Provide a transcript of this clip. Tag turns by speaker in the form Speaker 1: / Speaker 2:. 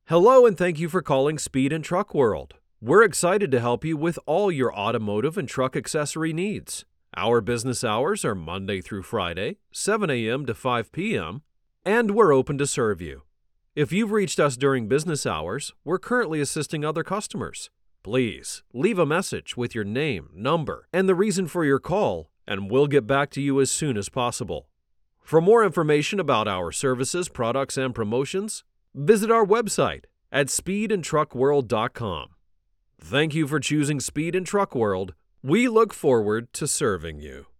Speaker 1: Hello and thank you for calling Speed and Truck World. We're excited to help you with all your automotive and truck accessory needs. Our business hours are Monday through Friday, 7 a.m. to 5 p.m., and we're open to serve you. If you've reached us during business hours, we're currently assisting other customers. Please leave a message with your name, number, and the reason for your call, and we'll get back to you as soon as possible. For more information about our services, products, and promotions, visit our website at speedandtruckworld.com. Thank you for choosing Speed and Truck World. We look forward to serving you.